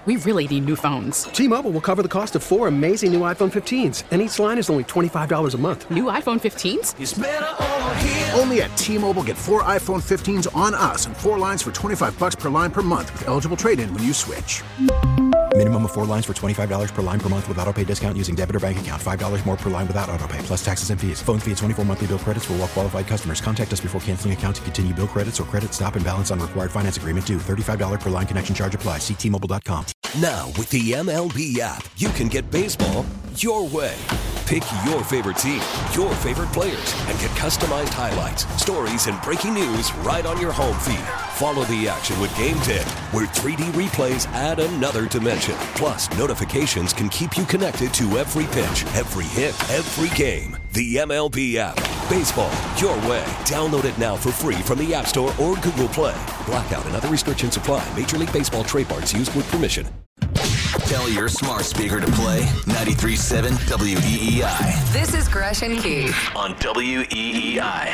we really need new phones. T-Mobile will cover the cost of 4 amazing new iPhone 15s, and each line is only $25 a month. New iPhone 15s? It's better over here. Only at T-Mobile, get 4 iPhone 15s on us and 4 lines for $25 per line per month with eligible trade-in when you switch. Minimum of 4 lines for $25 per line per month with autopay discount using debit or bank account. $5 more per line without autopay, plus taxes and fees. Phone fee at 24 monthly bill credits for well-qualified customers. Contact us before canceling account to continue bill credits or credit stop and balance on required finance agreement due. $35 per line connection charge applies. See T-Mobile.com. Now, with the MLB app, you can get baseball your way. Pick your favorite team, your favorite players, and get customized highlights, stories, and breaking news right on your home feed. Follow the action with Game Day, where 3D replays add another dimension. Plus, notifications can keep you connected to every pitch, every hit, every game. The MLB app. Baseball your way. Download it now for free from the App Store or Google Play. Blackout and other restrictions apply. Major League Baseball trademarks used with permission. Tell your smart speaker to play 93.7 WEEI. This is Gresh and Keith On WEEI.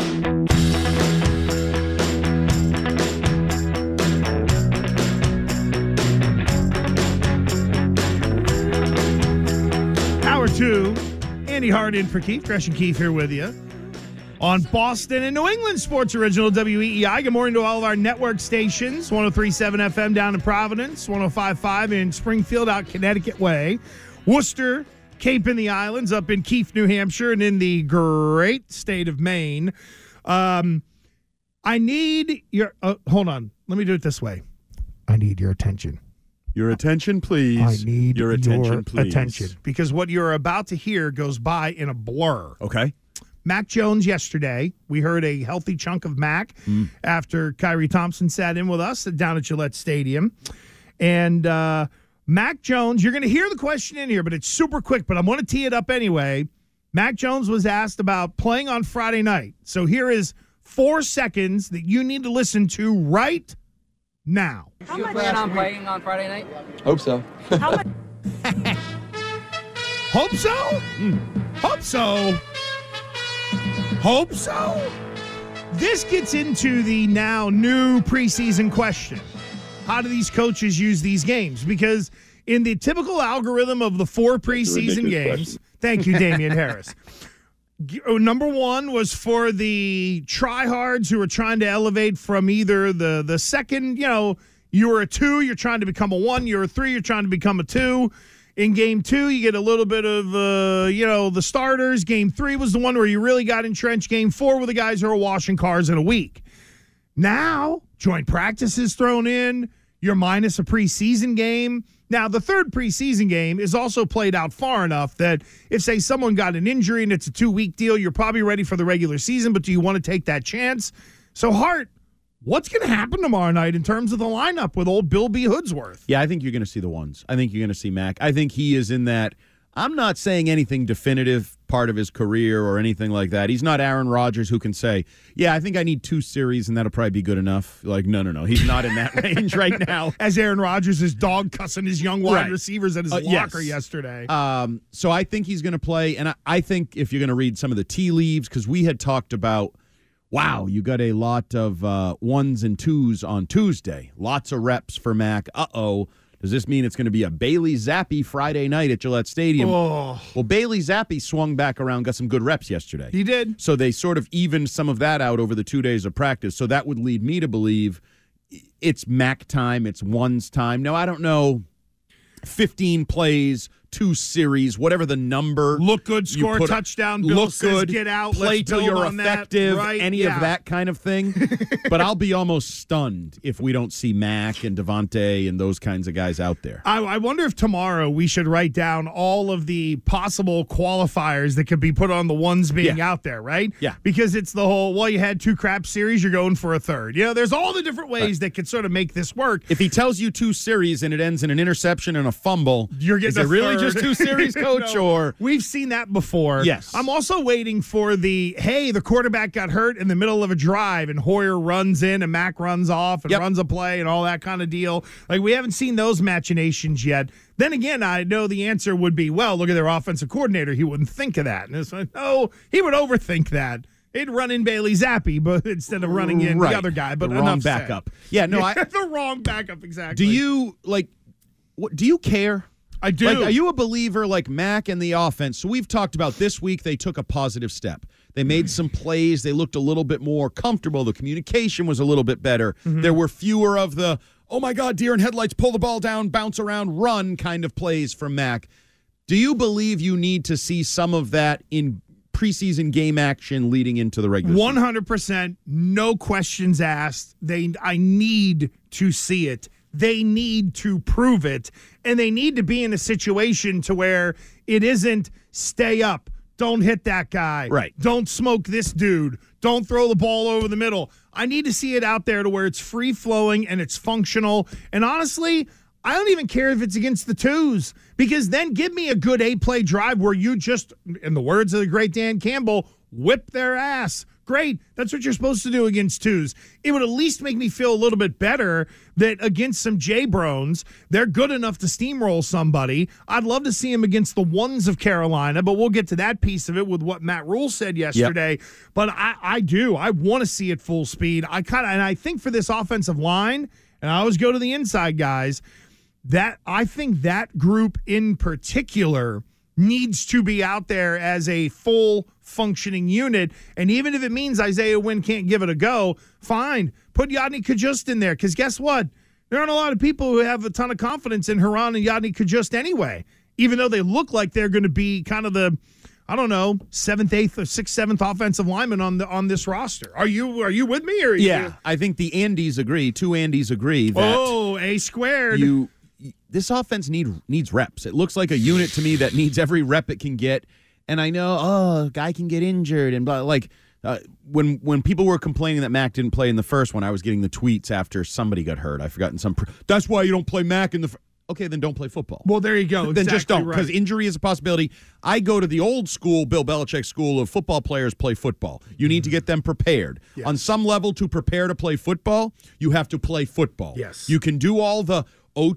Hour 2, Andy Hart in for Keith. Gresh and Keith here with you on Boston and New England Sports Original WEEI. Good morning to all of our network stations. 103.7 FM down in Providence, 105.5 in Springfield out Connecticut way, Worcester, Cape in the Islands, up in Keith, New Hampshire, and in the great state of Maine. I need your hold on. Let me do it this way. I need your attention. Your attention, please. I need your attention, please. Attention, because what you're about to hear goes by in a blur. Okay. Mac Jones yesterday. We heard a healthy chunk of Mac after Kyrie Thompson sat in with us down at Gillette Stadium. And Mac Jones, you're going to hear the question in here, but it's super quick, but I'm going to tee it up anyway. Mac Jones was asked about playing on Friday night. So here is 4 seconds that you need to listen to right now. You plan on playing on Friday night? Hope so. Hope so? Hope so. Hope so? This gets into the now new preseason question. How do these coaches use these games? Because in the typical algorithm of the 4 preseason games, thank you, Damian Harris. Number 1 was for the tryhards who are trying to elevate from either the second, you're a 2, you're trying to become a 1, you're a 3, you're trying to become a 2. In game 2, you get a little bit of, the starters. Game 3 was the one where you really got entrenched. Game 4 were the guys who are washing cars in a week. Now, joint practice is thrown in. You're minus a preseason game. Now, the third preseason game is also played out far enough that if, say, someone got an injury and it's a 2-week deal, you're probably ready for the regular season, but do you want to take that chance? So, Hart, what's going to happen tomorrow night in terms of the lineup with old Bill B. Hoodsworth? Yeah, I think you're going to see the ones. I think you're going to see Mac. I think he is in that, I'm not saying anything definitive part of his career or anything like that. He's not Aaron Rodgers who can say, yeah, I think I need 2 series and that'll probably be good enough. Like, no. He's not in that range right now. As Aaron Rodgers is dog cussing his young wide receivers at his locker yesterday. So I think he's going to play. And I think if you're going to read some of the tea leaves, because we had talked about, wow, you got a lot of 1s and 2s on Tuesday. Lots of reps for Mac. Uh-oh. Does this mean it's going to be a Bailey Zappi Friday night at Gillette Stadium? Oh. Well, Bailey Zappi swung back around, got some good reps yesterday. He did. So they sort of evened some of that out over the 2 days of practice. So that would lead me to believe it's Mac time, it's 1's time. Now, I don't know, 15 plays, 2 series, whatever the number. Look good, score a touchdown. Bill look says, good, get out. play let's till you're on effective, that. Right, any of that kind of thing. But I'll be almost stunned if we don't see Mac and Devontae and those kinds of guys out there. I wonder if tomorrow we should write down all of the possible qualifiers that could be put on the ones being out there, right? Yeah. Because it's the whole, well, you had 2 crap series, you're going for a third. There's all the different ways that could sort of make this work. If he tells you 2 series and it ends in an interception and a fumble, you're getting is it really just 2 series, Coach? No, or we've seen that before. Yes. I'm also waiting for the quarterback got hurt in the middle of a drive and Hoyer runs in and Mac runs off and runs a play and all that kind of deal. Like, we haven't seen those machinations yet. Then again, I know the answer would be, well, look at their offensive coordinator. He wouldn't think of that. And it's like, no, he would overthink that. He'd run in Bailey Zappi, but instead of running in the other guy. But the wrong backup. Yeah, no, the wrong backup, exactly. Do you, do you care? I do. Like, are you a believer like Mac and the offense? So we've talked about this week they took a positive step. They made some plays. They looked a little bit more comfortable. The communication was a little bit better. Mm-hmm. There were fewer of the, oh, my God, deer in headlights, pull the ball down, bounce around, run kind of plays from Mac. Do you believe you need to see some of that in preseason game action leading into the regular season? 100%, no questions asked. I need to see it. They need to prove it, and they need to be in a situation to where it isn't stay up, don't hit that guy, right? Don't smoke this dude, don't throw the ball over the middle. I need to see it out there to where it's free-flowing and it's functional, and honestly, I don't even care if it's against the twos, because then give me a good 8-play drive where you just, in the words of the great Dan Campbell, whip their ass. Great. That's what you're supposed to do against twos. It would at least make me feel a little bit better that against some J-Brones, they're good enough to steamroll somebody. I'd love to see them against the ones of Carolina, but we'll get to that piece of it with what Matt Rule said yesterday. Yep. But I do. I want to see it full speed. And I think for this offensive line, and I always go to the inside guys, that I think that group in particular needs to be out there as a full functioning unit. And even if it means Isaiah Wynn can't give it a go, fine. Put Yadni Kajust in there, because guess what? There aren't a lot of people who have a ton of confidence in Haran and Yadni Kajust anyway, even though they look like they're going to be kind of the, I don't know, 7th, 8th, or 6th, 7th offensive lineman on this roster. Are you with me? Or yeah, I think the Andys agree. 2 Andys agree that A squared. This offense needs reps. It looks like a unit to me that needs every rep it can get. And I know, a guy can get injured and blah. Like when people were complaining that Mac didn't play in the first one, I was getting the tweets after somebody got hurt. I've forgotten that's why you don't play Mac in the. Okay, then don't play football. Well, there you go. Then just don't, because right. Injury is a possibility. I go to the old school, Bill Belichick school of football players play football. You need to get them prepared. Yes. On some level, to prepare to play football, you have to play football. Yes. You can do all the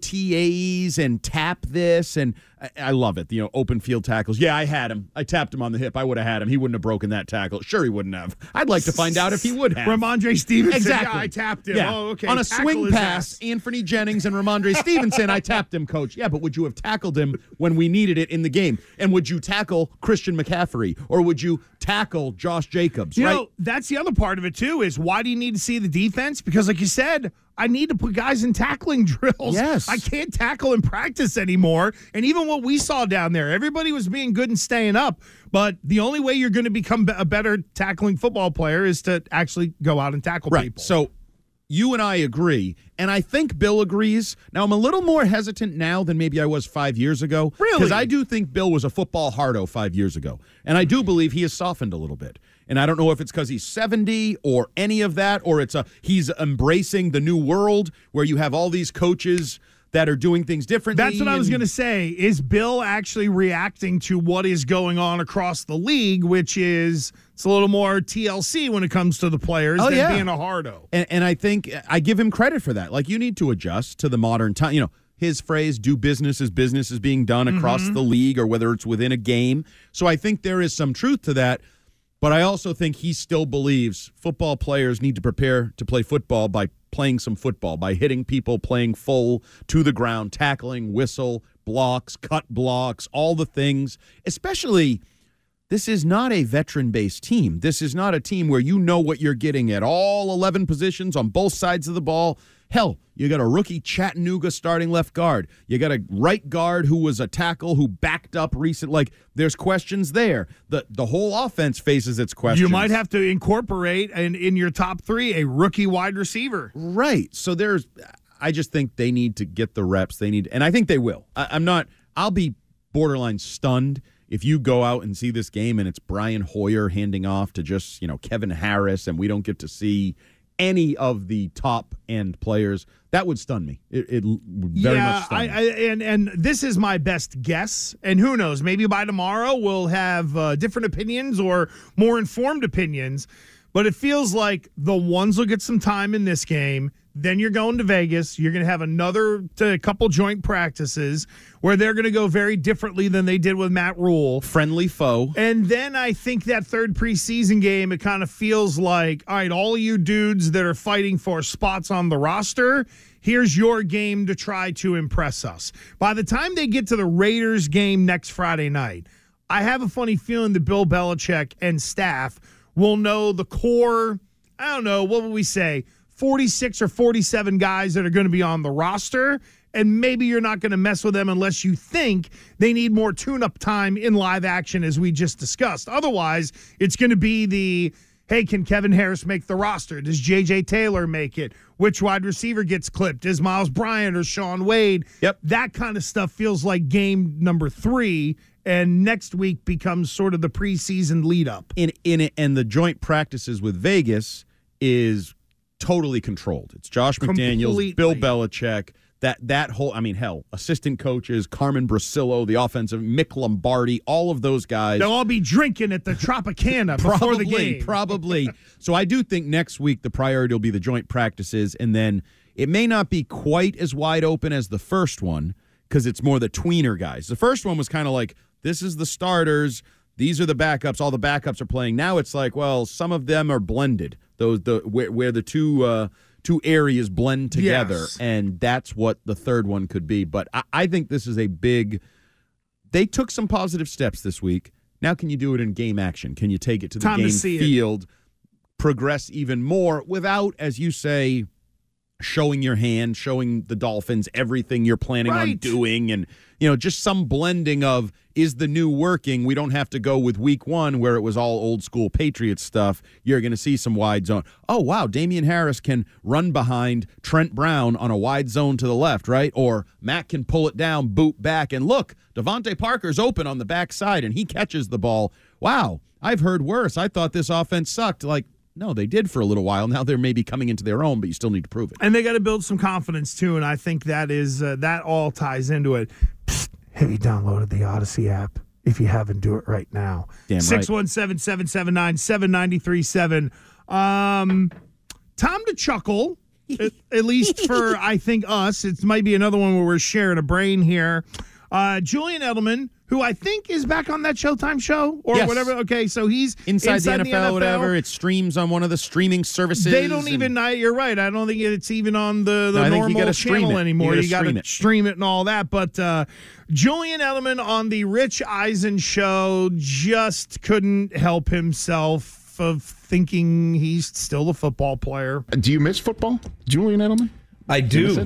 OTAs and tap this, and I love it. Open field tackles. Yeah, I had him. I tapped him on the hip. I would have had him. He wouldn't have broken that tackle. Sure, he wouldn't have. I'd like to find out if he would have. Ramondre Stevenson. Exactly. Yeah, I tapped him. Yeah. Oh, okay. On a Tackle swing pass, Anthony Jennings and Ramondre Stevenson, I tapped him, coach. Yeah, but would you have tackled him when we needed it in the game? And would you tackle Christian McCaffrey? Or would you tackle Josh Jacobs? You know, that's the other part of it, too, is why do you need to see the defense? Because, like you said, I need to put guys in tackling drills. Yes. I can't tackle in practice anymore. And even what we saw down there, everybody was being good and staying up. But the only way you're going to become a better tackling football player is to actually go out and tackle people. So you and I agree, and I think Bill agrees. Now, I'm a little more hesitant now than maybe I was 5 years ago. Really? Because I do think Bill was a football hardo 5 years ago. And I do believe he has softened a little bit. And I don't know if it's because he's 70 or any of that, or he's embracing the new world where you have all these coaches that are doing things differently. That's what I was going to say. Is Bill actually reacting to what is going on across the league, which is it's a little more TLC when it comes to the players than being a hardo. And I think I give him credit for that. Like, you need to adjust to the modern time. His phrase, do business as business is being done across the league, or whether it's within a game. So I think there is some truth to that. But I also think he still believes football players need to prepare to play football by playing some football, by hitting people, playing full to the ground, tackling, whistle, blocks, cut blocks, all the things. Especially, this is not a veteran-based team. This is not a team where you know what you're getting at all 11 positions on both sides of the ball. Hell, you got a rookie Chattanooga starting left guard. You got a right guard who was a tackle who backed up recent. Like, there's questions there. The whole offense faces its questions. You might have to incorporate in your top 3 a rookie wide receiver. Right. So I just think they need to get the reps. And I think they will. I'll be borderline stunned if you go out and see this game and it's Brian Hoyer handing off to just, Kevin Harris, and we don't get to see any of the top end players. That would stun me. It very much stun me. And this is my best guess. And who knows? Maybe by tomorrow we'll have different opinions or more informed opinions. But it feels like the ones will get some time in this game. Then you're going to Vegas. You're going to have another couple joint practices where they're going to go very differently than they did with Matt Rule. Friendly foe. And then I think that third preseason game, it kind of feels like, all right, all of you dudes that are fighting for spots on the roster, here's your game to try to impress us. By the time they get to the Raiders game next Friday night, I have a funny feeling that Bill Belichick and staff will know the core, I don't know, what would we say, 46 or 47 guys that are going to be on the roster, and maybe you're not going to mess with them unless you think they need more tune-up time in live action, as we just discussed. Otherwise, it's going to be the, hey, can Kevin Harris make the roster? Does J.J. Taylor make it? Which wide receiver gets clipped? Is Miles Bryant or Sean Wade? Yep. That kind of stuff feels like game number 3, and next week becomes sort of the preseason lead-up. And the joint practices with Vegas is totally controlled. It's Josh McDaniels, Completely. Bill Belichick, that whole, assistant coaches, Carmen Brasillo, the offensive, Mick Lombardi, all of those guys. They'll all be drinking at the Tropicana before the game. Probably. So I do think next week the priority will be the joint practices, and then it may not be quite as wide open as the first one because it's more the tweener guys. The first one was kind of like, this is the starters, these are the backups, all the backups are playing. Now it's like, well, some of them are blended, where the two areas blend together, yes. And that's what the third one could be. But I think this is a big – they took some positive steps this week. Now can you do it in game action? Can you take it to the Time to game see field, progress even more without, as you say, showing your hand, showing the Dolphins everything you're planning on doing, and just some blending of, is the new working? We don't have to go with week 1 where it was all old school Patriots stuff. You're going to see some wide zone. Oh, wow, Damian Harris can run behind Trent Brown on a wide zone to the left, right? Or Matt can pull it down, boot back, and look, Devontae Parker's open on the backside and he catches the ball. Wow, I've heard worse. I thought this offense sucked. Like, no, they did for a little while. Now they're maybe coming into their own, but you still need to prove it. And they got to build some confidence, too, and I think that is that all ties into it. Psst, have you downloaded the Odyssey app? If you haven't, do it right now. Damn right. 617-779-7937. Time to chuckle, at least for, I think, us. It might be another one where we're sharing a brain here. Julian Edelman, who I think is back on that Showtime show or whatever. Okay, so he's inside the NFL, whatever. It streams on one of the streaming services. They don't even. You're right. I don't think it's even on the normal channel anymore. You got to stream it and all that. But Julian Edelman on the Rich Eisen show just couldn't help himself of thinking he's still a football player. Do you miss football, Julian Edelman? I do.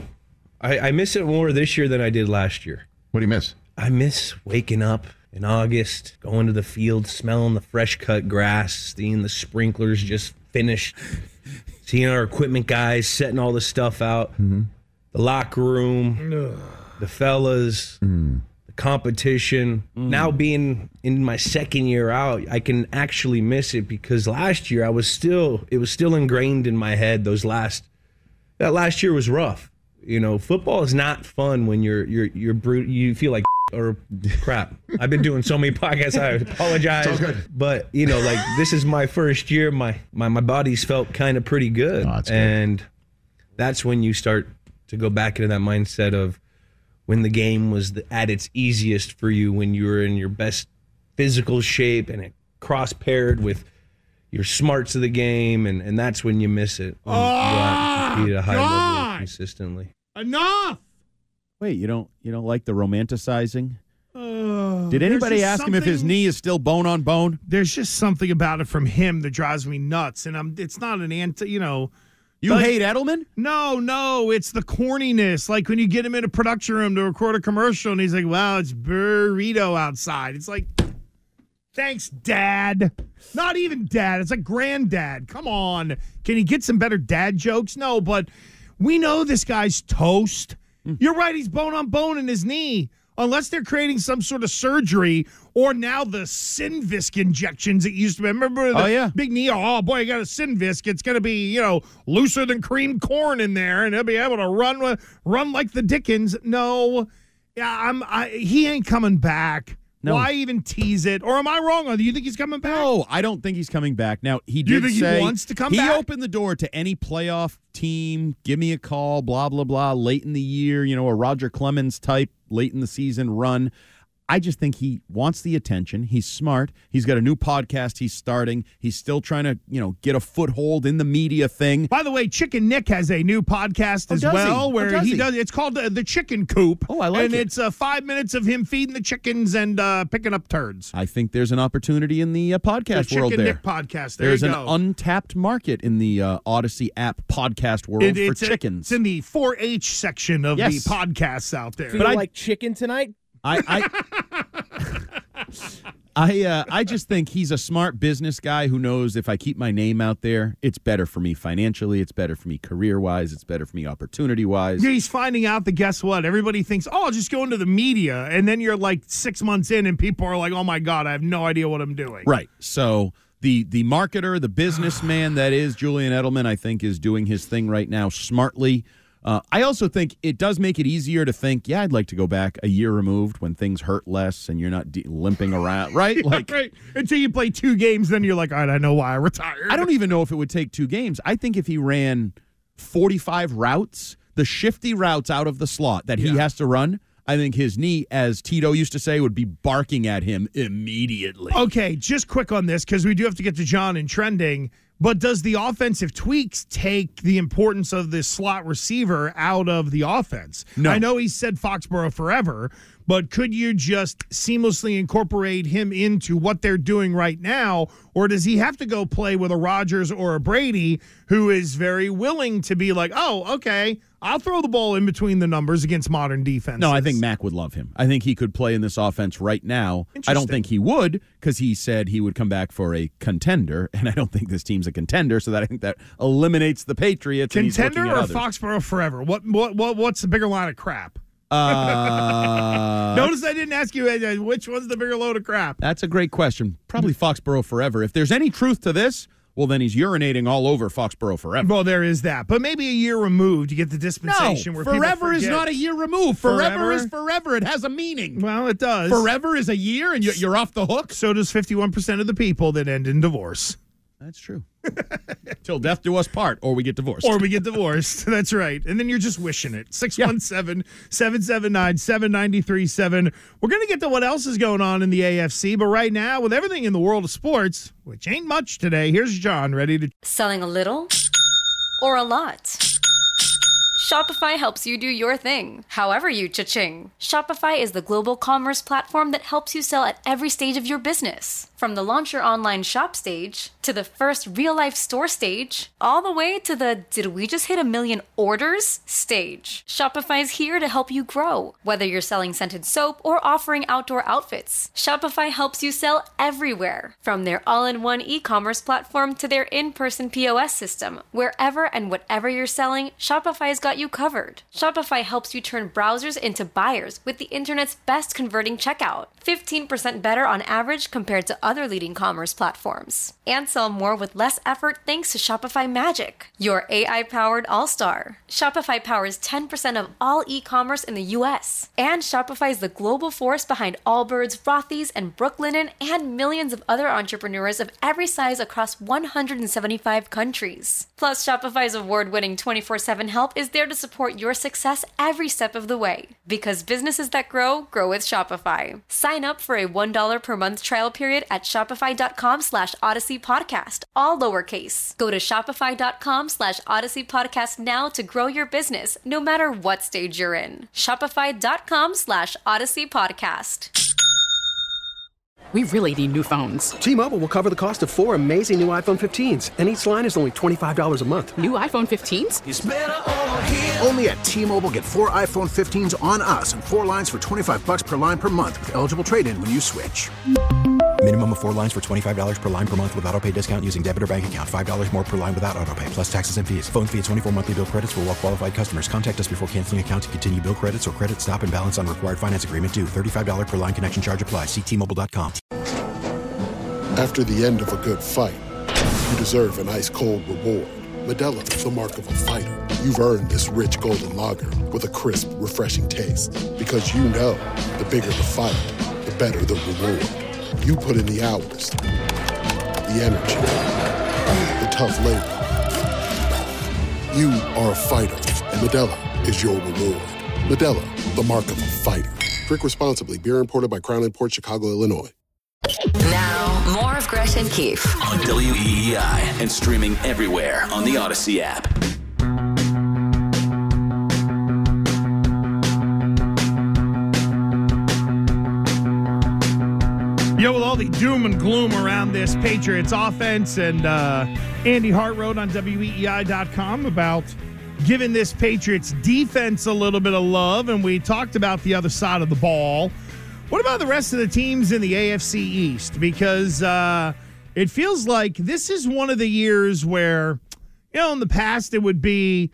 I miss it more this year than I did last year. What do you miss? I miss waking up in August, going to the field, smelling the fresh cut grass, seeing the sprinklers just finished, seeing our equipment guys setting all the stuff out, the locker room, the fellas, the competition. Now being in my second year out, I can actually miss it because last year it was still ingrained in my head. That last year was rough. Football is not fun when you feel like or crap. I've been doing so many podcasts. I apologize. Sounds good. But this is my first year. My body's felt kind of pretty good. Oh, and that's when you start to go back into that mindset of when the game was at its easiest for you, when you were in your best physical shape and it cross-paired with your smarts of the game, and that's when you miss it. When you go out and compete at a high level consistently. Enough! Wait, you don't like the romanticizing? Did anybody ask him if his knee is still bone on bone? There's just something about it from him that drives me nuts, and it's not an anti. You hate Edelman? No, it's the corniness. Like when you get him in a production room to record a commercial, and he's like, "Wow, it's burrito outside." It's like, thanks, Dad. Not even Dad. It's like Granddad. Come on, can he get some better dad jokes? No, but we know this guy's toast. You're right, he's bone on bone in his knee. Unless they're creating some sort of surgery or now the Synvisc injections it used to be. Remember the big knee? Oh, boy, you got a Synvisc. It's going to be, looser than creamed corn in there, and he'll be able to run like the Dickens. No, he ain't coming back. No. Why even tease it? Or am I wrong? Do you think he's coming back? No, I don't think he's coming back. Now, he Do you did think say he wants to come back? He opened the door to any playoff team, give me a call, blah, blah, blah, late in the year, a Roger Clemens type late in the season run. I just think he wants the attention. He's smart. He's got a new podcast he's starting. He's still trying to, get a foothold in the media thing. By the way, Chicken Nick has a new podcast as well where he does. It's called The Chicken Coop. Oh, I like it. And it's 5 minutes of him feeding the chickens and picking up turds. I think there's an opportunity in the podcast world there. Chicken Nick podcast. There's an untapped market in the Odyssey app podcast world for chickens. It's in the 4-H section of the podcasts out there. Feel like chicken tonight? I just think he's a smart business guy who knows if I keep my name out there, it's better for me financially, it's better for me career-wise, it's better for me opportunity-wise. Yeah, he's finding out that, guess what? Everybody thinks, I'll just go into the media, and then you're like 6 months in, and people are like, oh my God, I have no idea what I'm doing. Right. So the marketer, the businessman that is Julian Edelman, I think is doing his thing right now smartly. I also think it does make it easier to think, I'd like to go back a year removed when things hurt less and you're not limping around, right? Right. Until you play 2 games, then you're like, all right, I know why I retired. I don't even know if it would take 2 games. I think if he ran 45 routes, the shifty routes out of the slot that he has to run, I think his knee, as Tito used to say, would be barking at him immediately. Okay, just quick on this, because we do have to get to John and trending. But does the offensive tweaks take the importance of this slot receiver out of the offense? No. I know he said Foxborough forever, but could you just seamlessly incorporate him into what they're doing right now? Or does he have to go play with a Rodgers or a Brady who is very willing to be like, oh, okay, I'll throw the ball in between the numbers against modern defenses? No, I think Mac would love him. I think he could play in this offense right now. I don't think he would, because he said he would come back for a contender, and I don't think this team's a contender, so I think that eliminates the Patriots. Contender or Foxborough forever? What's the bigger line of crap? Notice I didn't ask you which one's the bigger load of crap. That's a great question. Probably Foxborough forever. If there's any truth to this, well, then he's urinating all over Foxborough forever. Well, there is that. But maybe a year removed, you get the dispensation where forever is not a year removed. Forever is forever. It has a meaning. Well, it does. Forever is a year, and you're off the hook. So does 51% of the people that end in divorce. That's true. Till death do us part, or we get divorced. That's right. And then you're just wishing it. 617-779-7937. We're going to get to what else is going on in the AFC, but right now, with everything in the world of sports, which ain't much today, here's John ready to... Selling a little or a lot? Shopify helps you do your thing, however you cha-ching. Shopify is the global commerce platform that helps you sell at every stage of your business. From the launch your online shop stage, to the first real-life store stage, all the way to the did we just hit 1 million orders stage. Shopify's here to help you grow. Whether you're selling scented soap or offering outdoor outfits, Shopify helps you sell everywhere. From their all-in-one e-commerce platform to their in-person POS system, wherever and whatever you're selling, Shopify's got you covered. Shopify helps you turn browsers into buyers with the internet's best converting checkout. 15% better on average compared to other leading commerce platforms. And sell more with less effort thanks to Shopify Magic, your AI-powered all-star. Shopify powers 10% of all e-commerce in the U.S. And Shopify is the global force behind Allbirds, Rothy's, and Brooklinen, and millions of other entrepreneurs of every size across 175 countries. Plus, Shopify's award-winning 24/7 help is there to support your success every step of the way. Because businesses that grow with Shopify. Sign up for a $1 per month trial period at shopify.com/Odyssey Podcast, all lowercase. Go to shopify.com/Odyssey Podcast now to grow your business, no matter what stage you're in. Shopify.com/Odyssey Podcast. We really need new phones. T-Mobile will cover the cost of 4 amazing new iPhone 15s, and each line is only $25 a month. New iPhone 15s? It's better over here. Only at T-Mobile, get 4 iPhone 15s on us and 4 lines for $25 per line per month with eligible trade-in when you switch. Minimum of 4 lines for $25 per line per month with auto-pay discount using debit or bank account. $5 more per line without auto-pay, plus taxes and fees. Phone fee at 24 monthly bill credits for well-qualified customers. Contact us before canceling account to continue bill credits or credit stop and balance on required finance agreement due. $35 per line connection charge applies. See T-Mobile.com. After the end of a good fight, you deserve an ice-cold reward. Modelo is the mark of a fighter. You've earned this rich golden lager with a crisp, refreshing taste. Because you know, the bigger the fight, the better the reward. You put in the hours, the energy, the tough labor. You are a fighter, and Modelo is your reward. Modelo, the mark of a fighter. Drink responsibly. Beer imported by Crown Imports, Chicago, Illinois. Now, more of Gresh and Keefe on WEEI and streaming everywhere on the Odyssey app. With all the doom and gloom around this Patriots offense, and Andy Hart wrote on WEEI.com about giving this Patriots defense a little bit of love, and we talked about the other side of the ball. What about the rest of the teams in the AFC East? Because it feels like this is one of the years where, in the past it would be,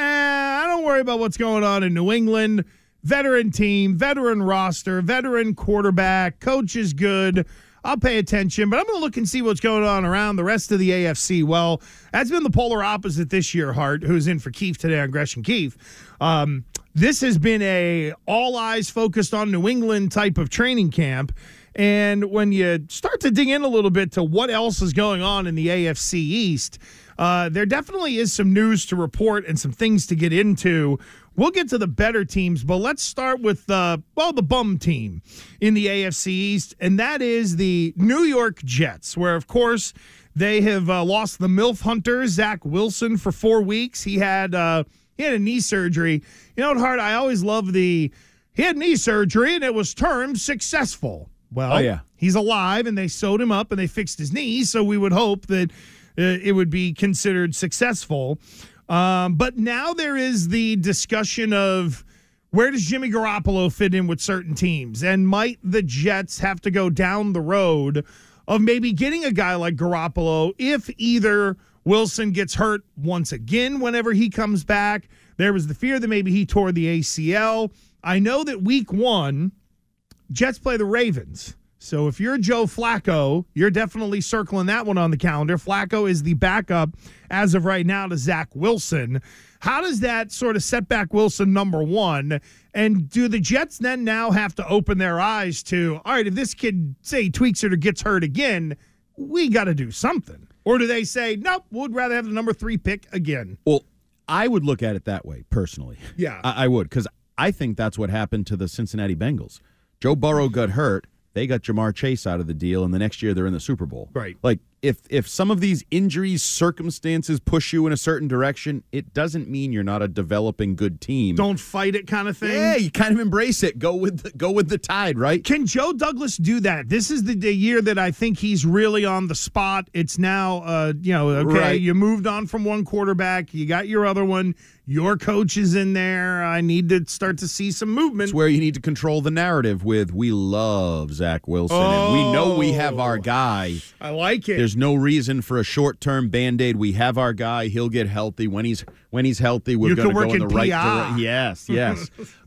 I don't worry about what's going on in New England. Veteran team, veteran roster, veteran quarterback, coach is good. I'll pay attention, but I'm going to look and see what's going on around the rest of the AFC. Well, that's been the polar opposite this year, Hart, who's in for Keefe today on Gresh and Keefe. This has been a all eyes focused on New England type of training camp. And when you start to dig in a little bit to what else is going on in the AFC East, there definitely is some news to report and some things to get into. We'll get to the better teams, but let's start with, the bum team in the AFC East, and that is the New York Jets, where, of course, they have lost the MILF hunter, Zach Wilson, for 4 weeks. He had a knee surgery. You know what, Hart, I always love he had knee surgery, and it was termed successful. Well, he's alive, and they sewed him up, and they fixed his knee, so we would hope that it would be considered successful. But now there is the discussion of where does Jimmy Garoppolo fit in with certain teams? And might the Jets have to go down the road of maybe getting a guy like Garoppolo if either Wilson gets hurt once again whenever he comes back? There was the fear that maybe he tore the ACL. I know that week 1, Jets play the Ravens. So if you're Joe Flacco, you're definitely circling that one on the calendar. Flacco is the backup as of right now to Zach Wilson. How does that sort of set back Wilson, number one? And do the Jets then now have to open their eyes to, all right, if this kid, say, tweaks it or gets hurt again, we got to do something? Or do they say, nope, we'd rather have the number 3 pick again? Well, I would look at it that way, personally. Yeah. I would, because I think that's what happened to the Cincinnati Bengals. Joe Burrow got hurt. They got Jamar Chase out of the deal, and the next year they're in the Super Bowl. Right. Like, if some of these injuries, circumstances push you in a certain direction, it doesn't mean you're not a developing good team. Don't fight it kind of thing? Yeah, you kind of embrace it. Go with the tide, right? Can Joe Douglas do that? This is the year that I think he's really on the spot. It's now, okay, right. You moved on from one quarterback. You got your other one. Your coach is in there. I need to start to see some movement. It's where you need to control the narrative with, we love Zach Wilson, and we know we have our guy. I like it. There's no reason for a short-term Band-Aid. We have our guy. He'll get healthy. When he's healthy, we're going to go in the right direction. Yes.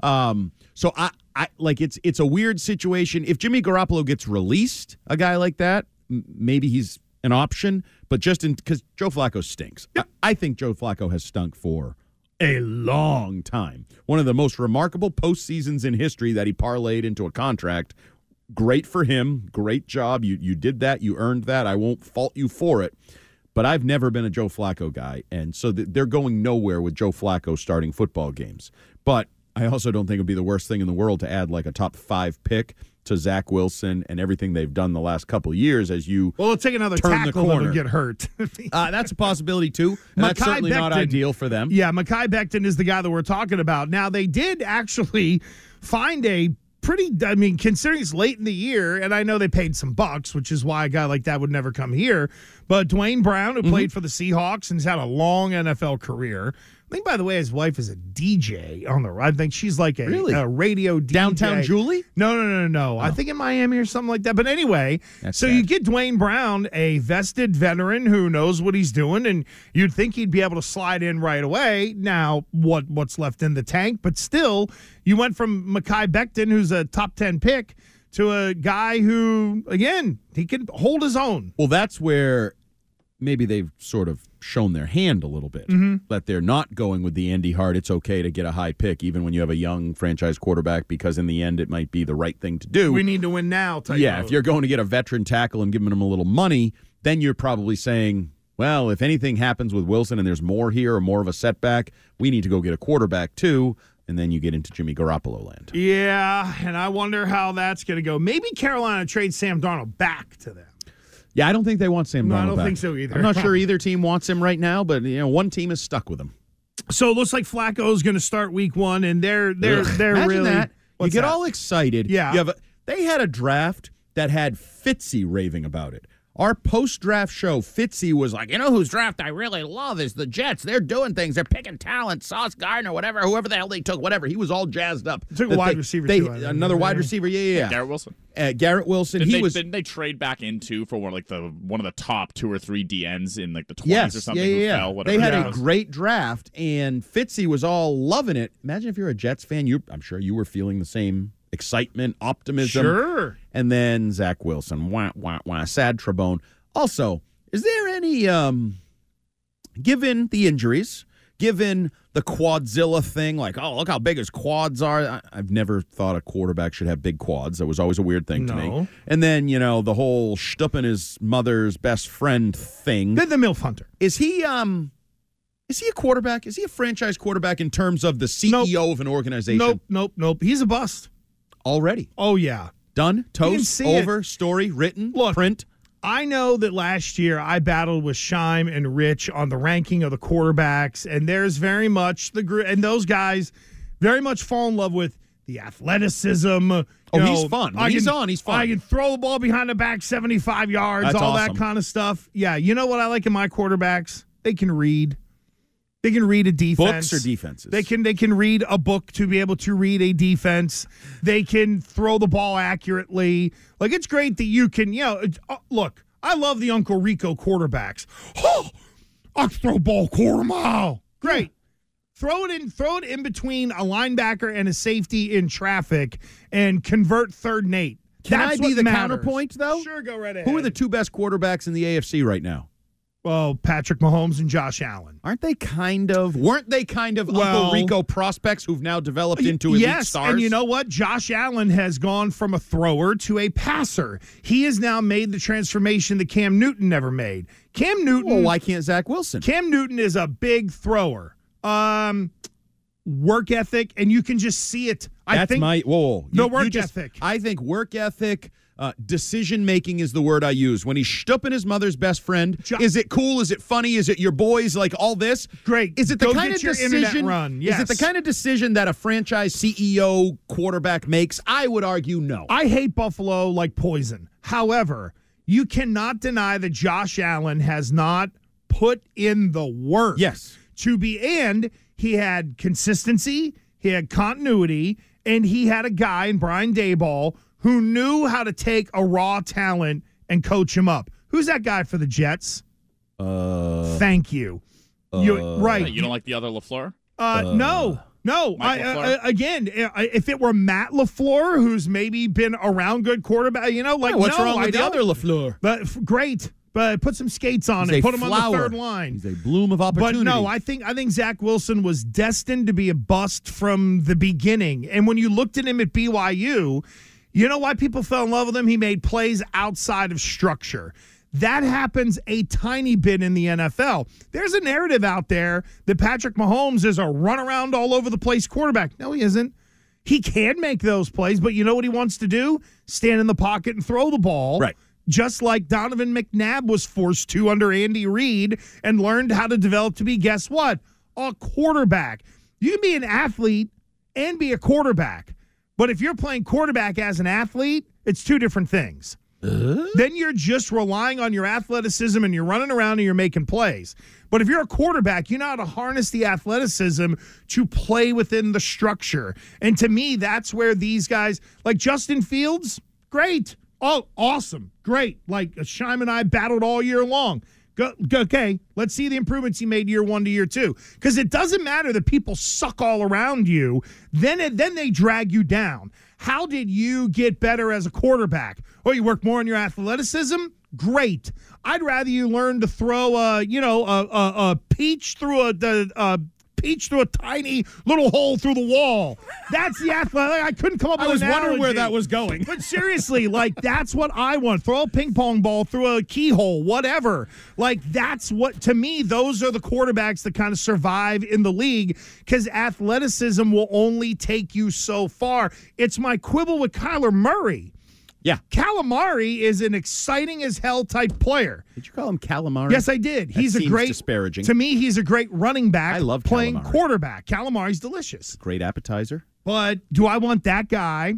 So I like it's a weird situation. If Jimmy Garoppolo gets released, a guy like that, maybe he's an option, but just because Joe Flacco stinks. Yep. I think Joe Flacco has stunk for a long time. One of the most remarkable postseasons in history that he parlayed into a contract. Great for him. Great job. You did that. You earned that. I won't fault you for it. But I've never been a Joe Flacco guy, and so they're going nowhere with Joe Flacco starting football games. But I also don't think it would be the worst thing in the world to add like a top 5 pick to Zach Wilson and everything they've done the last couple of years as you let's take another turn tackle the corner. that'll get hurt. That's a possibility, too. That's certainly not ideal for them. Yeah, Mekhi Becton is the guy that we're talking about. Now, they did actually find a considering it's late in the year, and I know they paid some bucks, which is why a guy like that would never come here, but Dwayne Brown, who played for the Seahawks and has had a long NFL career. I think, by the way, his wife is a DJ on the I think she's like a radio DJ. Downtown Julie? No. Oh. I think in Miami or something like that. But anyway, so you get Dwayne Brown, a vested veteran who knows what he's doing, and you'd think he'd be able to slide in right away. Now, what's left in the tank? But still, you went from Mekhi Becton, who's a top 10 pick, to a guy who, again, he can hold his own. Well, that's where maybe they've sort of shown their hand a little bit, that they're not going with the Andy Hart. It's okay to get a high pick, even when you have a young franchise quarterback, because in the end, it might be the right thing to do. We need to win now. If you're going to get a veteran tackle and giving him a little money, then you're probably saying, well, if anything happens with Wilson and there's more here or more of a setback, we need to go get a quarterback too. and then you get into Jimmy Garoppolo land. Yeah, and I wonder how that's going to go. Maybe Carolina trades Sam Darnold back to them. Yeah, I don't think they want Sam Darnold back. I don't think so either. I'm not sure either team wants him right now, but one team is stuck with him. So it looks like Flacco's going to start week 1, and they're Imagine really that. You get that? all excited. Yeah. They had a draft that had Fitzy raving about it. Our post-draft show, Fitzy was like, whose draft I really love is the Jets. They're doing things. They're picking talent, Sauce Gardner, whatever, whoever the hell they took, whatever. He was all jazzed up. Took a wide receiver, too. Another wide receiver, yeah. Garrett Wilson. Garrett Wilson. Didn't they trade back into for one of the top 2 or 3 DNs in like the 20s or something? Who fell, whatever. They had a great draft, and Fitzy was all loving it. Imagine if you're a Jets fan. I'm sure you were feeling the same excitement, optimism. Sure. And then Zach Wilson. Wah, wah, wah. Sad Trabone. Also, is there any, given the injuries, given the Quadzilla thing, like, oh, look how big his quads are. I've never thought a quarterback should have big quads. That was always a weird thing to me. And then, the whole Stupping his mother's best friend thing. The MILF Hunter. Is he a quarterback? Is he a franchise quarterback in terms of the CEO of an organization? Nope. He's a bust. Already? Oh, yeah. Done? Toast? Over? Story? Written? Print? I know that last year I battled with Scheim and Rich on the ranking of the quarterbacks, and there's very much and those guys very much fall in love with the athleticism. He's fun. When he's on, he's fun. I can throw the ball behind the back 75 yards, That's all awesome. that kind of stuff. Yeah, you know what I like in my quarterbacks? They can read. They can read a defense. Books or defenses? They can read a book to be able to read a defense. They can throw the ball accurately. Like, it's great that you can, look, I love the Uncle Rico quarterbacks. Oh, I can throw ball quarter mile. Great. Throw it in between a linebacker and a safety in traffic and convert 3rd and 8. Can That's I be what the matters. counterpoint, though? Sure, go right ahead. Who are the 2 best quarterbacks in the AFC right now? Well, Patrick Mahomes and Josh Allen. Weren't they kind of Uncle Rico prospects who've now developed into elite stars? And you know what? Josh Allen has gone from a thrower to a passer. He has now made the transformation that Cam Newton never made. Cam Newton. Well, why can't Zach Wilson? Cam Newton is a big thrower. Work ethic, and you can just see it. Work ethic. I think work ethic. Decision-making is the word I use. When he's stupping his mother's best friend, is it cool? Is it funny? Is it your boys? Like all this? Great. Is it the Go kind get of your decision? internet run. Yes. Is it the kind of decision that a franchise CEO quarterback makes? I would argue no. I hate Buffalo like poison. However, you cannot deny that Josh Allen has not put in the work. Yes. And he had consistency, he had continuity, and he had a guy in Brian Daboll who knew how to take a raw talent and coach him up. Who's that guy for the Jets? Thank you. Right. You don't like the other LaFleur? No. Again, if it were Matt LaFleur, who's maybe been around good quarterback, what's wrong with the other LaFleur? But great. But put some skates on and put him on the 3rd line. He's a bloom of opportunity. But no, I think Zach Wilson was destined to be a bust from the beginning. And when you looked at him at BYU, you know why people fell in love with him? He made plays outside of structure. That happens a tiny bit in the NFL. There's a narrative out there that Patrick Mahomes is a run-around all over the place quarterback. No, he isn't. He can make those plays, but you know what he wants to do? Stand in the pocket and throw the ball. Right. Just like Donovan McNabb was forced to under Andy Reid and learned how to develop to be, guess what? A quarterback. You can be an athlete and be a quarterback. But if you're playing quarterback as an athlete, it's 2 different things. Then you're just relying on your athleticism and you're running around and you're making plays. But if you're a quarterback, you know how to harness the athleticism to play within the structure. And to me, that's where these guys, like Justin Fields, great. Oh, awesome. Great. Like Scheim and I battled all year long. Okay, let's see the improvements he made year 1 to year 2. Because it doesn't matter that people suck all around you. Then they drag you down. How did you get better as a quarterback? Oh, you work more on your athleticism? Great. I'd rather you learn to throw a peach through a peach through a tiny little hole through the wall. That's the athletic. I couldn't come up with an analogy. I was wondering where that was going. But seriously, like, that's what I want. Throw a ping pong ball through a keyhole, whatever. Like, that's what, to me, those are the quarterbacks that kind of survive in the league because athleticism will only take you so far. It's my quibble with Kyler Murray. Yeah. Calamari is an exciting as hell type player. Did you call him calamari? Yes, I did. That seems disparaging. To me, he's a great running back. I love playing calamari. Quarterback. Calamari's delicious. Great appetizer. But do I want that guy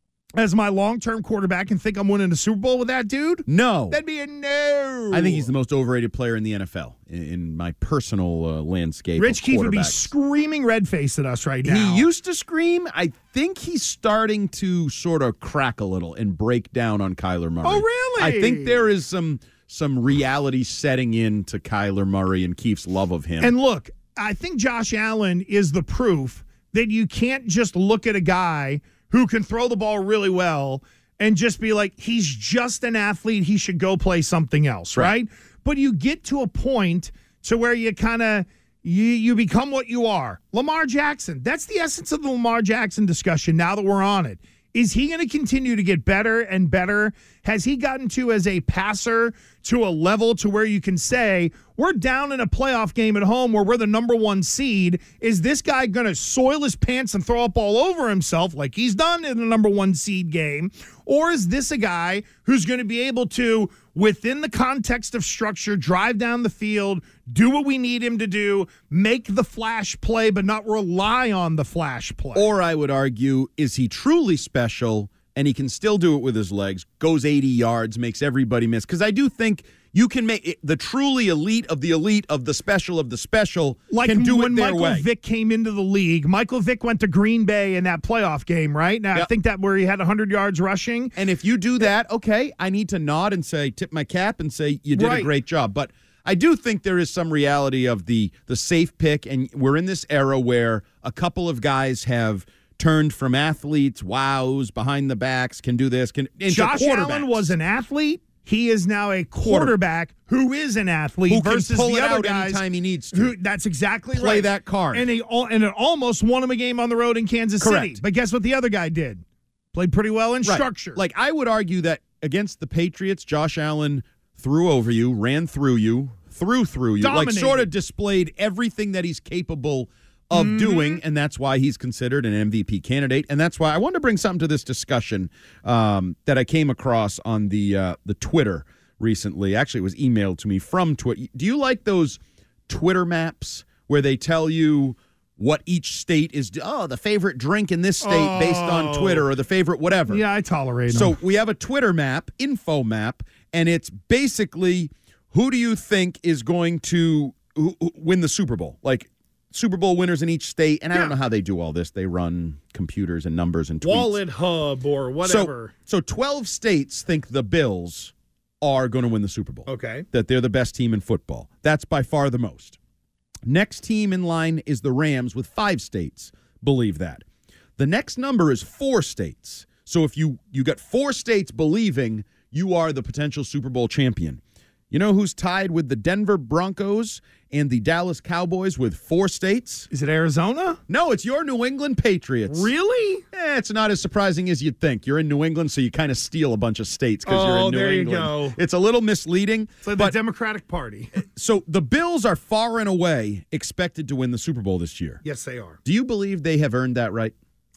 as my long-term quarterback and think I'm winning a Super Bowl with that dude? No. That'd be a no. I think he's the most overrated player in the NFL in my personal landscape. Rich Keefe would be screaming red-faced at us right now. He used to scream. I think he's starting to sort of crack a little and break down on Kyler Murray. Oh, really? I think there is some reality setting in to Kyler Murray and Keefe's love of him. And look, I think Josh Allen is the proof that you can't just look at a guy who can throw the ball really well and just be like, he's just an athlete. He should go play something else, right? But you get to a point to where you kind of you become what you are. Lamar Jackson. That's the essence of the Lamar Jackson discussion now that we're on it. Is he going to continue to get better and better? Has he gotten to, as a passer, to a level to where you can say, we're down in a playoff game at home where we're the number one seed? Is this guy going to soil his pants and throw up all over himself like he's done in the number one seed game? Or is this a guy who's going to be able to, within the context of structure, drive down the field, do what we need him to do, make the flash play, but not rely on the flash play? Or I would argue, is he truly special and he can still do it with his legs, goes 80 yards, makes everybody miss? Because I do think you can make it, the truly elite of the special like can do when it their Michael way. Vick came into the league. Michael Vick went to Green Bay in that playoff game, right? Now, I think that where he had 100 yards rushing. And if you do that, okay, I need to nod and say, tip my cap and say, you did a great job. But I do think there is some reality of the safe pick, and we're in this era where a couple of guys have turned from athletes, wows, behind the backs, can do this, into Josh Allen was an athlete. He is now a quarterback who is an athlete who versus can pull the it other out guys anytime he needs to. That's exactly Play right. that card. And it almost won him a game on the road in Kansas City. But guess what the other guy did? Played pretty well in structure. Like, I would argue that against the Patriots, Josh Allen threw over you, ran through you, threw you, dominated. like sort of displayed everything that he's capable of doing, and that's why he's considered an MVP candidate. And that's why I wanted to bring something to this discussion that I came across on the Twitter recently. Actually, it was emailed to me from Twitter. Do you like those Twitter maps where they tell you what each state is? The favorite drink in this state based on Twitter, or the favorite whatever. Yeah, I tolerate them. So we have a Twitter map, info map, and it's basically who do you think is going to win the Super Bowl? Like, Super Bowl winners in each state, and I don't know how they do all this. They run computers and numbers and tweets. Wallet Hub or whatever. So 12 states think the Bills are going to win the Super Bowl. Okay. That they're the best team in football. That's by far the most. Next team in line is the Rams with 5 states believe that. The next number is 4 states. So if you got 4 states believing you are the potential Super Bowl champion. You know who's tied with the Denver Broncos and the Dallas Cowboys with 4 states? Is it Arizona? No, it's your New England Patriots. Really? It's not as surprising as you'd think. You're in New England, so you kind of steal a bunch of states because you're in New England. Oh, there you go. It's a little misleading. It's like the Democratic Party. So the Bills are far and away expected to win the Super Bowl this year. Yes, they are. Do you believe they have earned that right?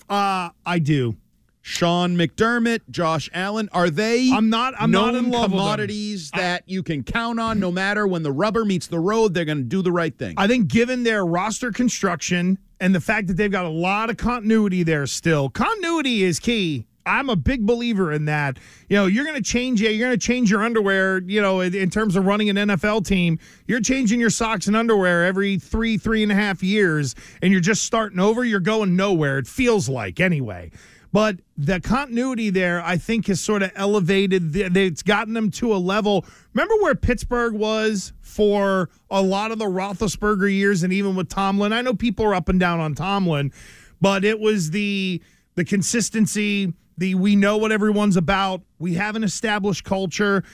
I do. Sean McDermott, Josh Allen, are they I'm not in love with them. commodities that you can count on no matter when the rubber meets the road, they're going to do the right thing? I think given their roster construction and the fact that they've got a lot of continuity there still, continuity is key. I'm a big believer in that. You know, you're going to change your underwear, you know, in terms of running an NFL team. You're changing your socks and underwear every 3.5 years, and you're just starting over. You're going nowhere, it feels like, anyway. But the continuity there, I think, has sort of elevated. It's gotten them to a level. Remember where Pittsburgh was for a lot of the Roethlisberger years, and even with Tomlin? I know people are up and down on Tomlin, but it was the consistency, we know what everyone's about. We have an established culture.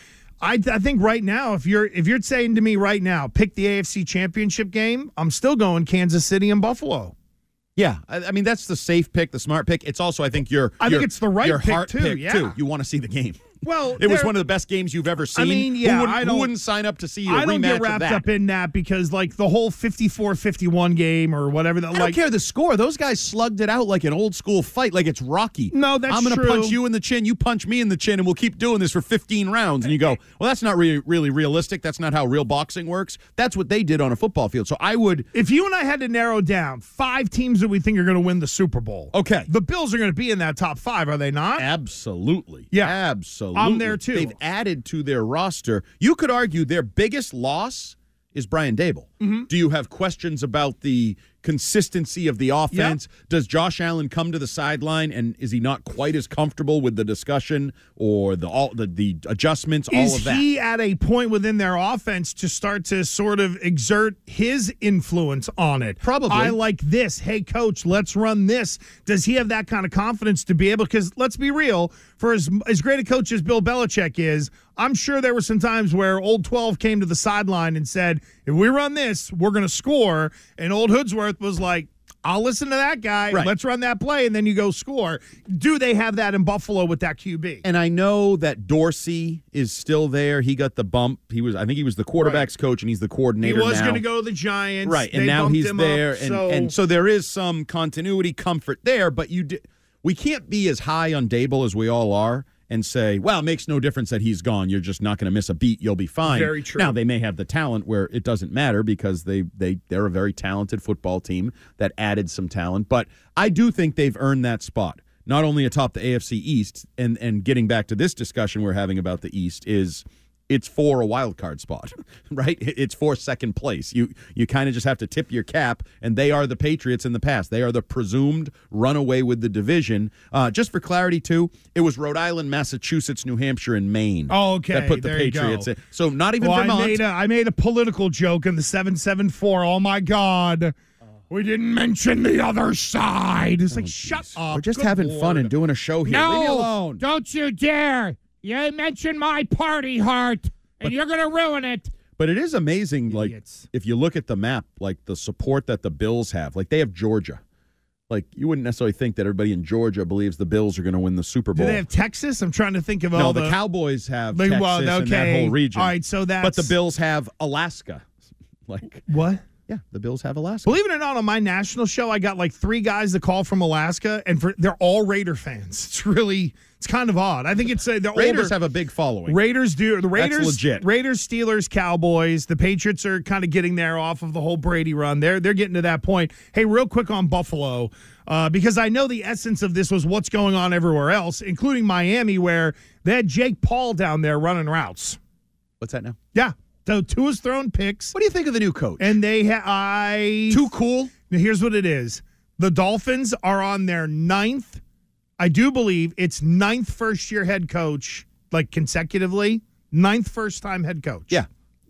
I think right now, if you're saying to me right now, pick the AFC Championship game, I'm still going Kansas City and Buffalo. Yeah, I mean that's the safe pick, the smart pick. It's also I think it's the right your pick heart too. pick Yeah. too. You want to see the game. Well, it was one of the best games you've ever seen. I mean, yeah, who wouldn't sign up to see a rematch of that? I don't get wrapped up in that because, like, the whole 54-51 game or whatever. I don't care the score. Those guys slugged it out like an old school fight, like it's Rocky. No, that's I'm going to true. punch you in the chin, you punch me in the chin, and we'll keep doing this for 15 rounds. And you go, well, that's not really realistic. That's not how real boxing works. That's what they did on a football field. So I would... If you and I had to narrow down 5 teams that we think are going to win the Super Bowl. Okay. The Bills are going to be in that top 5, are they not? Absolutely. Yeah. Absolutely. I'm there, too. They've added to their roster. You could argue their biggest loss is Brian Daboll. Mm-hmm. Do you have questions about the consistency of the offense? Yep. Does Josh Allen come to the sideline and is he not quite as comfortable with the discussion or the adjustments, all of that? Is he at a point within their offense to start to sort of exert his influence on it? Probably. I like this. Hey, coach, let's run this. Does he have that kind of confidence to be able? Because let's be real, for as great a coach as Bill Belichick is, I'm sure there were some times where Old 12 came to the sideline and said, if we run this, we're going to score. And Old Hoodsworth was like, I'll listen to that guy. Right. Let's run that play, and then you go score. Do they have that in Buffalo with that QB? And I know that Dorsey is still there. He got the bump. I think he was the quarterback's coach, and he's the coordinator now. He was going to go to the Giants. Right, and they now he's there. Up, and so there is some continuity, comfort there, but we can't be as high on Daboll as we all are and say, well, it makes no difference that he's gone. You're just not going to miss a beat. You'll be fine. Very true. Now, they may have the talent where it doesn't matter because they're a very talented football team that added some talent. But I do think they've earned that spot, not only atop the AFC East, and getting back to this discussion we're having about the East is it's for a wild card spot, right? It's for second place. You kind of just have to tip your cap, and they are the Patriots in the past. They are the presumed runaway with the division. Just for clarity, too, it was Rhode Island, Massachusetts, New Hampshire, and Maine that put the Patriots in. So not even Vermont. I made a political joke in the 774. Oh, my God. We didn't mention the other side. It's like, shut up. We're just having fun and doing a show here. Leave me alone. Don't you dare. You mentioned my party heart, and you're going to ruin it. But it is amazing, like, if you look at the map, like, the support that the Bills have. Like, they have Georgia. Like, you wouldn't necessarily think that everybody in Georgia believes the Bills are going to win the Super Bowl. Do they have Texas? I'm trying to think of all the Cowboys have Texas and that whole region. All right, so that's... But the Bills have Alaska. Like what? Yeah, the Bills have Alaska. Believe it or not, on my national show, I got like 3 guys that call from Alaska, and they're all Raider fans. It's kind of odd. I think it's the Raiders have a big following. Raiders do. The Raiders, that's legit. Raiders, Steelers, Cowboys. The Patriots are kind of getting there off of the whole Brady run. They're getting to that point. Hey, real quick on Buffalo, because I know the essence of this was what's going on everywhere else, including Miami, where they had Jake Paul down there running routes. What's that now? Yeah. So Tua's thrown picks. What do you think of the new coach? And they too cool? Now here's what it is. The Dolphins are on their 9th. I do believe it's 9th first-year head coach, like consecutively. 9th first-time head coach. Yeah.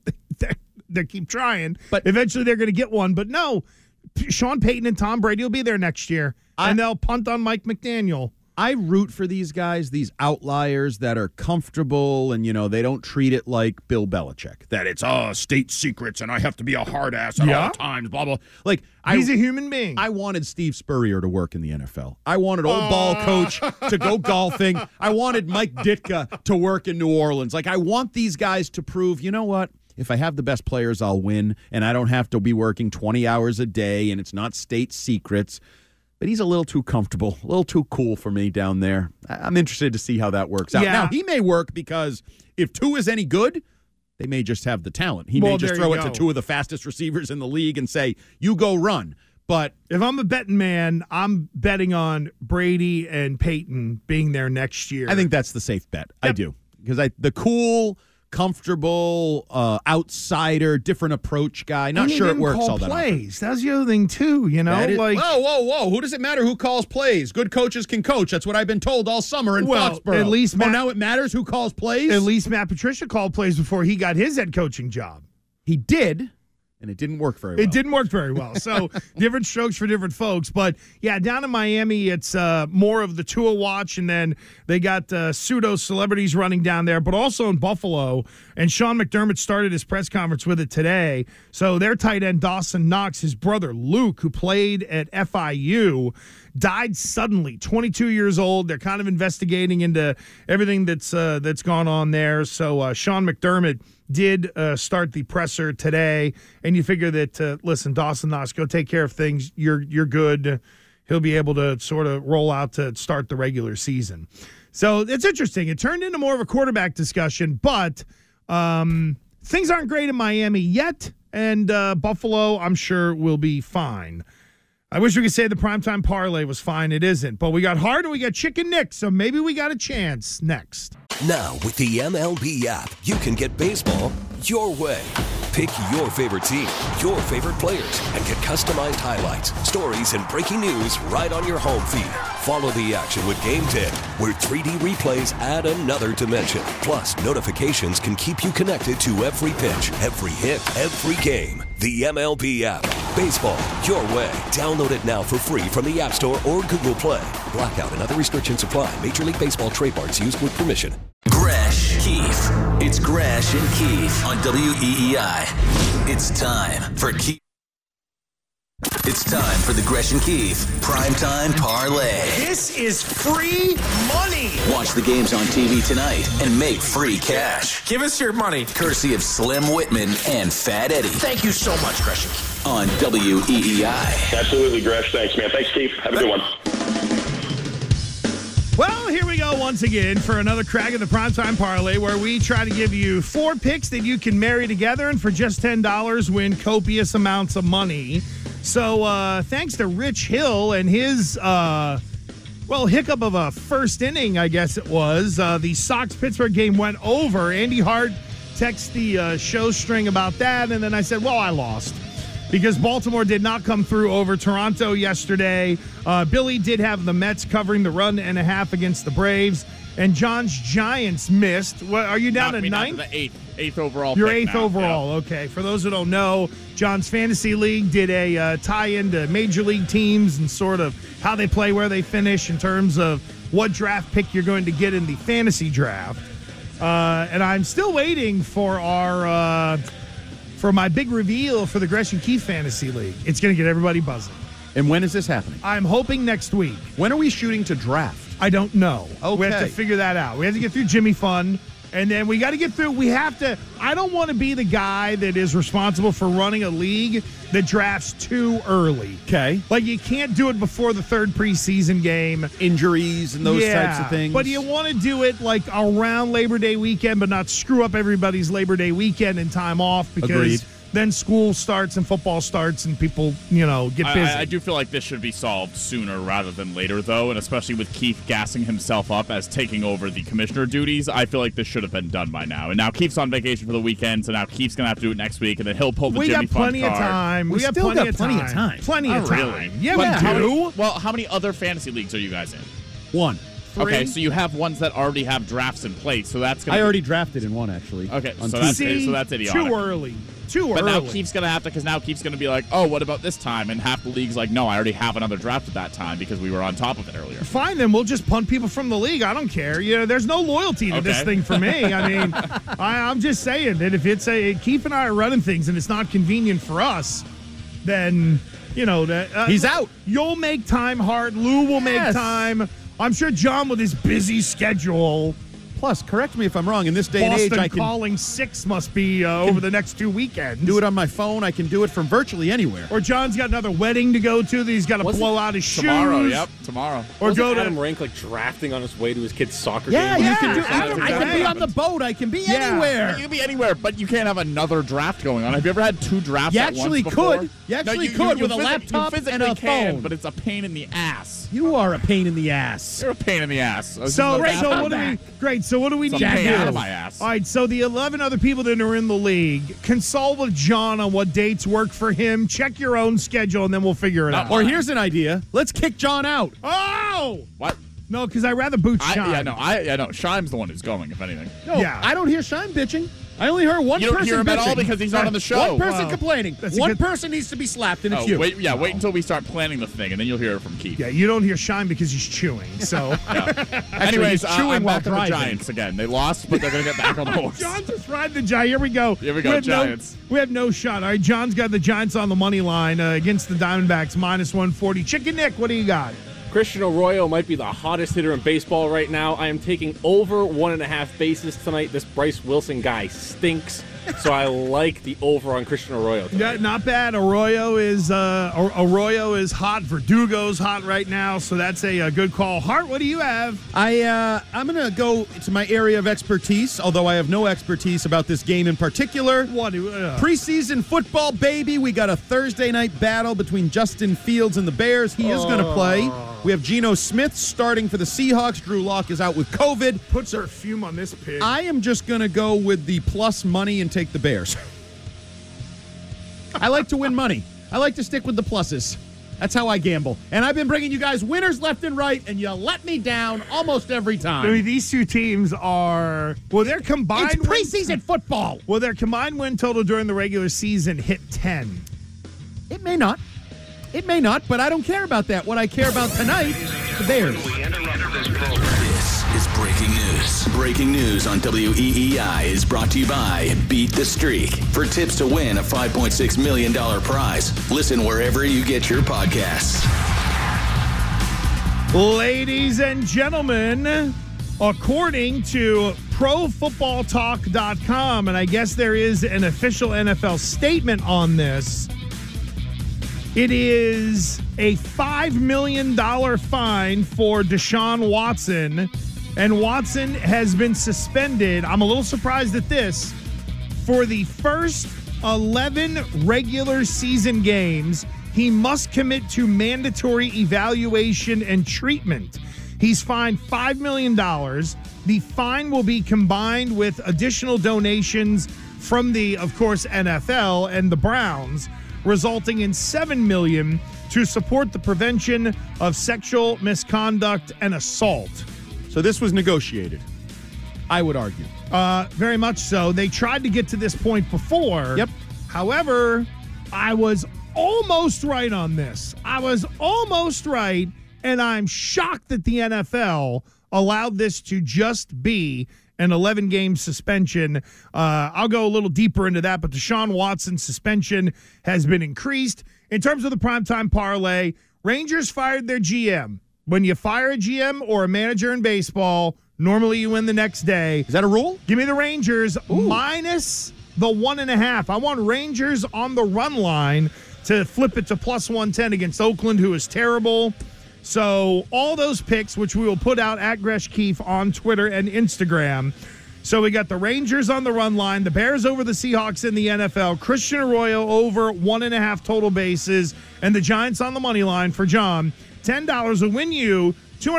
They keep trying. But eventually they're going to get one. But no, Sean Payton and Tom Brady will be there next year. And they'll punt on Mike McDaniel. I root for these guys, these outliers that are comfortable and, they don't treat it like Bill Belichick, that it's state secrets and I have to be a hard ass at all times, blah, blah. Like, he's a human being. I wanted Steve Spurrier to work in the NFL. I wanted old ball coach to go golfing. I wanted Mike Ditka to work in New Orleans. Like, I want these guys to prove, you know what? If I have the best players, I'll win, and I don't have to be working 20 hours a day, and it's not state secrets. But he's a little too comfortable, a little too cool for me down there. I'm interested to see how that works out. Yeah. Now, he may work because if Tua is any good, they may just have the talent. He may just throw it to 2 of the fastest receivers in the league and say, you go run. But if I'm a betting man, I'm betting on Brady and Peyton being there next year. I think that's the safe bet. Yep. I do. Because the cool, comfortable, outsider, different approach guy. Not sure it works all that plays. That's the other thing too, whoa! Who does it matter who calls plays? Good coaches can coach. That's what I've been told all summer in Foxborough. At least now it matters who calls plays. At least Matt Patricia called plays before he got his head coaching job. He did, And it didn't work very well. It didn't work very well. So different strokes for different folks. But, yeah, down in Miami, it's more of the Tua watch, and then they got pseudo-celebrities running down there, but also in Buffalo. And Sean McDermott started his press conference with it today. So their tight end, Dawson Knox, his brother Luke, who played at FIU, died suddenly, 22 years old. They're kind of investigating into everything that's gone on there. So Sean McDermott did start the presser today, and you figure that, listen, Dawson Knox, go take care of things. You're good. He'll be able to sort of roll out to start the regular season. So it's interesting. It turned into more of a quarterback discussion, but things aren't great in Miami yet, and Buffalo, I'm sure, will be fine. I wish we could say the primetime parlay was fine. It isn't. But we got Hard and we got Chicken Nick, so maybe we got a chance next. Now, with the MLB app, you can get baseball your way. Pick your favorite team, your favorite players, and get customized highlights, stories, and breaking news right on your home feed. Follow the action with Game Day, where 3D replays add another dimension. Plus, notifications can keep you connected to every pitch, every hit, every game. The MLB app. Baseball your way. Download it now for free from the App Store or Google Play. Blackout and other restrictions apply. Major League Baseball trademarks used with permission. Gresh Keefe. It's Gresh and Keefe on WEEI. It's time for Keefe. It's time for the Gresh and Keefe Primetime Parlay. This is free money. Watch the games on TV tonight and make free cash. Give us your money. Courtesy of Slim Whitman and Fat Eddie. Thank you so much, Gresh and Keefe. On WEEI. Absolutely, Gresh. Thanks, man. Thanks, Keefe. Have a good one. Well, here we go once again for another crack at the Primetime Parlay, where we try to give you 4 picks that you can marry together and for just $10 win copious amounts of money. So thanks to Rich Hill and his, hiccup of a first inning, I guess it was. The Sox-Pittsburgh game went over. Andy Hart texted the show string about that, and then I said, well, I lost. Because Baltimore did not come through over Toronto yesterday. Billy did have the Mets covering the run and a half against the Braves. And John's Giants missed. What, are you down to 9th? Down to the eighth overall. You're pick 8th now. overall. Yeah. Okay. For those who don't know, John's Fantasy League did a tie-in to Major League teams and sort of how they play, where they finish in terms of what draft pick you're going to get in the fantasy draft. And I'm still waiting for our... for my big reveal for the Gresh and Keefe Fantasy League. It's going to get everybody buzzing. And when is this happening? I'm hoping next week. When are we shooting to draft? I don't know. Okay. We have to figure that out. We have to get through Jimmy Fund, and then we got to get through. I don't want to be the guy that is responsible for running a league that drafts too early. Okay. Like, you can't do it before the 3rd preseason game. Injuries and those types of things. But you want to do it like around Labor Day weekend, but not screw up everybody's Labor Day weekend and time off, because Agreed. Then school starts and football starts and people, get busy. I do feel like this should be solved sooner rather than later, though, and especially with Keefe gassing himself up as taking over the commissioner duties, I feel like this should have been done by now. And now Keefe's on vacation for the weekend, so now Keefe's going to have to do it next week, and then he'll pull the Jimmy Fund card. We got plenty of time. Plenty of time. Really? Yeah, we do. How many other fantasy leagues are you guys in? 1. 3. Okay, so you have ones that already have drafts in place, so that's going to... I already drafted in one, actually. Okay, so that's idiotic. Too early. But now Keefe's going to have to, because now Keefe's going to be like, oh, what about this time? And half the league's like, no, I already have another draft at that time because we were on top of it earlier. Fine, then we'll just punt people from the league. I don't care. There's no loyalty to this thing for me. I mean, I'm just saying that if it's Keefe and I are running things and it's not convenient for us, then, he's out. You'll make time, Hart. Lou will make time. I'm sure John, with his busy schedule. Plus, correct me if I'm wrong, in this day and age, I can... calling 6 must be over the next 2 weekends. Do it on my phone. I can do it from virtually anywhere. Or John's got another wedding to go to that he's got to blow out his shoes. Tomorrow. Or go to Adam Rank drafting on his way to his kid's soccer game. Yeah, you can do. I can be on the boat. I can be anywhere. You can be anywhere, but you can't have another draft going on. Have you ever had 2 drafts at once before? You actually could with a laptop and a phone. But it's a pain in the ass. You are a pain in the ass. You're a pain in the ass. So what do we need to do? Out of my ass. All right, so the 11 other people that are in the league, consult with John on what dates work for him. Check your own schedule, and then we'll figure it out. Or here's an idea. Let's kick John out. Oh! What? No, because I'd rather boot Shime. No. Shime's the one who's going, if anything. No, I don't hear Shime bitching. I only heard one person. You don't hear him at all bitching. because he's not on the show. One person complaining. One person needs to be slapped, and it's you. Wait until we start planning the thing, and then you'll hear it from Keith. Yeah, you don't hear Shine because he's chewing. So, anyways, chewing I'm while back on the driving. Giants again. They lost, but they're going to get back on the horse. John just ride the Giants. Here we go. Here we go, Giants. We have no shot. All right, John's got the Giants on the money line against the Diamondbacks, -140. Chicken Nick, what do you got? Christian Arroyo might be the hottest hitter in baseball right now. I am taking over 1.5 bases tonight. This Bryce Wilson guy stinks, so I like the over on Christian Arroyo tonight. Yeah, not bad. Arroyo is hot. Verdugo's hot right now, so that's a good call. Hart, what do you have? I'm going to go to my area of expertise, although I have no expertise about this game in particular. What? Preseason football, baby. We got a Thursday night battle between Justin Fields and the Bears. He is going to play. We have Geno Smith starting for the Seahawks. Drew Lock is out with COVID. Puts perfume on this pig. I am just going to go with the plus money and take the Bears. I like to win money. I like to stick with the pluses. That's how I gamble. And I've been bringing you guys winners left and right, and you let me down almost every time. I mean, these two teams are, their combined It's preseason football. Well, their combined win total during the regular season hit 10. It may not. It may not, but I don't care about that. What I care about tonight, the Bears. This is breaking news. Breaking news on WEEI is brought to you by Beat the Streak. For tips to win a $5.6 million prize, listen wherever you get your podcasts. Ladies and gentlemen, according to ProFootballTalk.com, and I guess there is an official NFL statement on this, it is a $5 million fine for Deshaun Watson, and Watson has been suspended. I'm a little surprised at this. For the first 11 regular season games, he must commit to mandatory evaluation and treatment. He's fined $5 million. The fine will be combined with additional donations from the, of course, NFL and the Browns, resulting in $7 million to support the prevention of sexual misconduct and assault. So this was negotiated, I would argue. Very much so. They tried to get to this point before. Yep. However, I was almost right on this. I was almost right, and I'm shocked that the NFL allowed this to just be an 11-game suspension. I'll go a little deeper into that, but Deshaun Watson's suspension has been increased. In terms of the primetime parlay, Rangers fired their GM. When you fire a GM or a manager in baseball, normally you win the next day. Is that a rule? Give me the Rangers minus the 1.5. I want Rangers on the run line to flip it to plus 110 against Oakland, who is terrible. So all those picks, which we will put out at Gresh Keefe on Twitter and Instagram. So we got the Rangers on the run line, the Bears over the Seahawks in the NFL, Christian Arroyo over 1.5 total bases, and the Giants on the money line for John. $10 will win you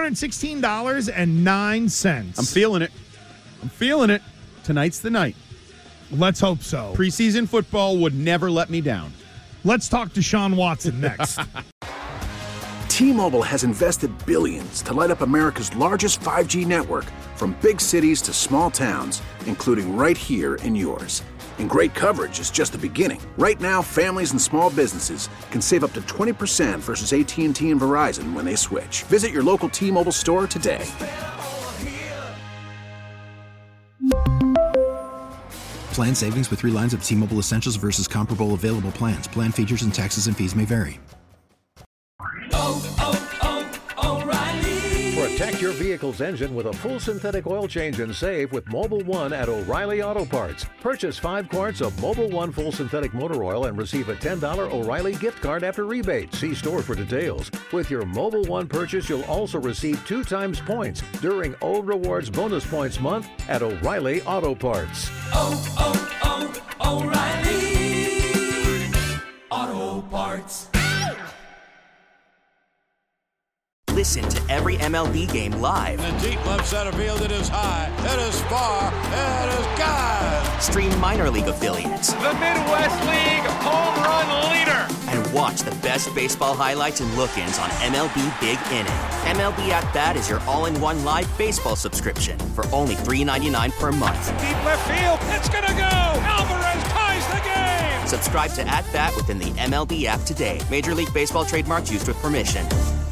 $216.09. I'm feeling it. I'm feeling it. Tonight's the night. Let's hope so. Preseason football would never let me down. Let's talk to Deshaun Watson next. T-Mobile has invested billions to light up America's largest 5G network, from big cities to small towns, including right here in yours. And great coverage is just the beginning. Right now, families and small businesses can save up to 20% versus AT&T and Verizon when they switch. Visit your local T-Mobile store today. Plan savings with 3 lines of T-Mobile Essentials versus comparable available plans. Plan features and taxes and fees may vary. Protect your vehicle's engine with a full synthetic oil change and save with Mobil 1 at O'Reilly Auto Parts. Purchase 5 quarts of Mobil 1 full synthetic motor oil and receive a $10 O'Reilly gift card after rebate. See store for details. With your Mobil 1 purchase, you'll also receive 2 times points during O Rewards Bonus Points Month at O'Reilly Auto Parts. O'Reilly Auto Parts. Listen to every MLB game live. In the deep left center field, it is high, it is far, it is gone. Stream minor league affiliates. The Midwest League home run leader. And Watch the best baseball highlights and look-ins on MLB Big Inning. MLB At Bat is your all-in-one live baseball subscription for only $3.99 per month. Deep left field. It's going to go. Alvarez ties the game. Subscribe to At Bat within the MLB app today. Major League Baseball trademarks used with permission.